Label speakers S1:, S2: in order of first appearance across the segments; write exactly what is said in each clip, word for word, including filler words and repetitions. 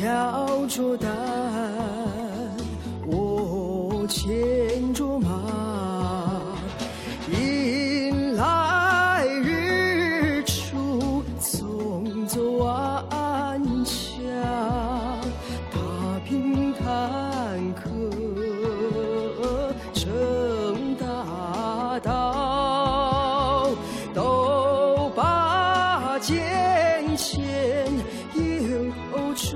S1: 摇着担，我牵着马，迎来日出，送走晚霞。踏平坎坷，成大道，都把艰险又出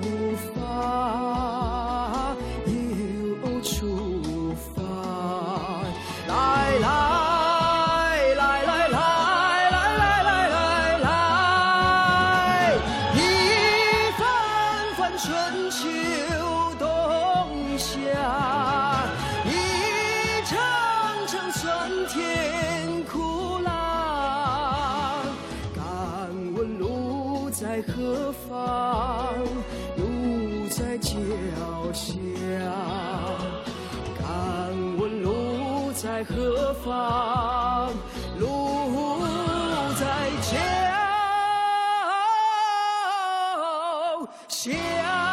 S1: 发，又出发，来来来来来来来来来来，一番番春秋冬夏，一场场酸甜苦辣，敢问路在何方？路在脚下。敢问路在何方？路在脚下。